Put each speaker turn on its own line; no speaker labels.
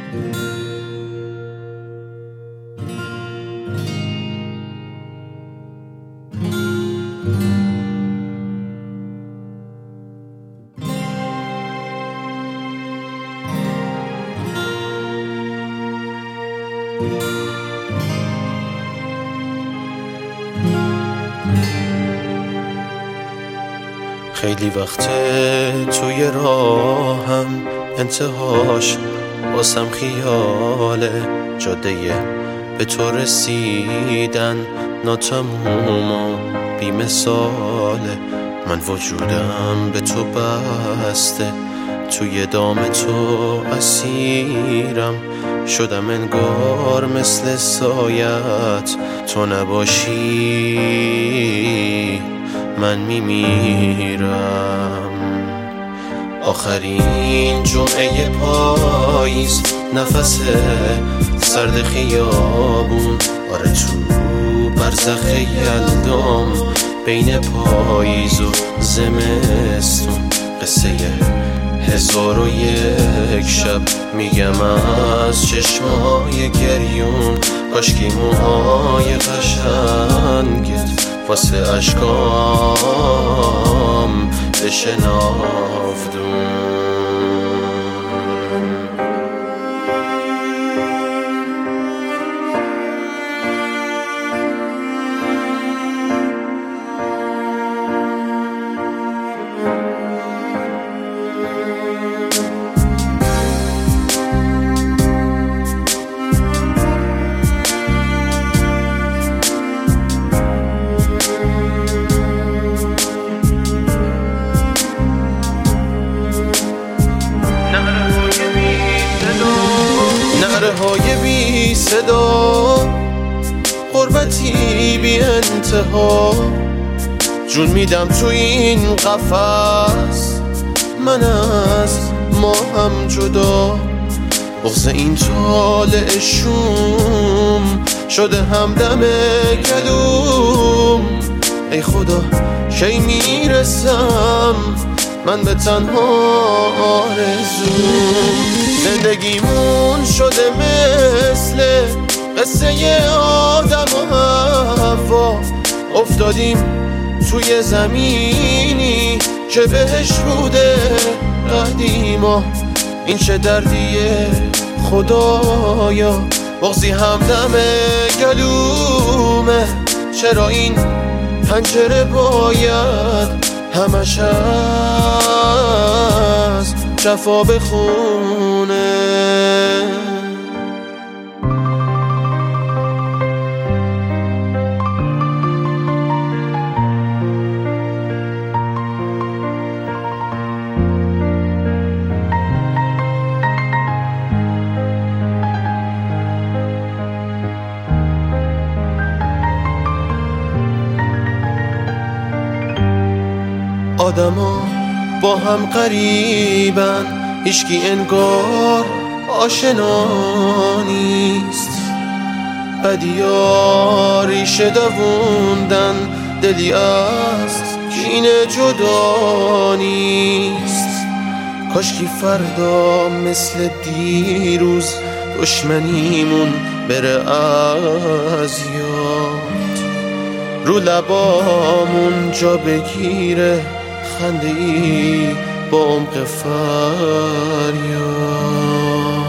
خیلی وقته توی راهم انتهاش واسم خیاله، جاده به تو رسیدن ناتموم و بی مثاله. من وجودم به تو بسته، توی دام تو اسیرم شدم، انگار مثل سایت تو نباشی من میمیرم. آخرین جمعه پاییز، نفس سرد خیابون، آره تو برزخ یلدام بین پاییز و زمستون. قصه 1001 شب میگم از چشمای گریون، کاشکی موهای قشنگت واسه اشکام بشنافتون. نعره‌های بی صدا، غربتی بی انتها، جون میدم تو این قفس، من از ما هم جدا. بغض این طالع شوم شده همدم گلوم، ای خدا کی میرسم من به تنها آرزوم. زندگیمون شده مثل قصه آدم و حوا، افتادیم توی زمینی که بهش بوده قدیما. این چه دردیه خدایا، بغضی همدم گلومه، چرا این پنجره باید همش از جفا بخونه. آدما با هم قریبن، هیچکی انگار آشنا نیست. بدیا ریشه دووندن، دلی از کینه جدا نیست. کاشکی فردا مثل دیروز دشمنیمون بره از یاد، رو لبامون جا بگیره خنده‌ای با عمق فریاد.